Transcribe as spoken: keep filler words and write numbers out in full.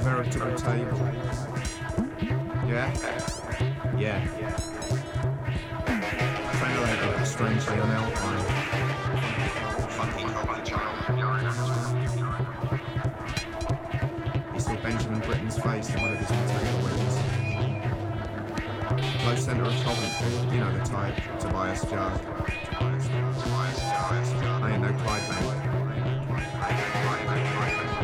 veritable table. Yeah? Yeah. Translated strangely on Alpine. Fucking hell, my child. He saw Benjamin Britten's face in one of his potato wings. Low centre of Coventry, you know the type, Tobias Judd. I ain't no Clyde Bank. I ain't no Clyde Bank.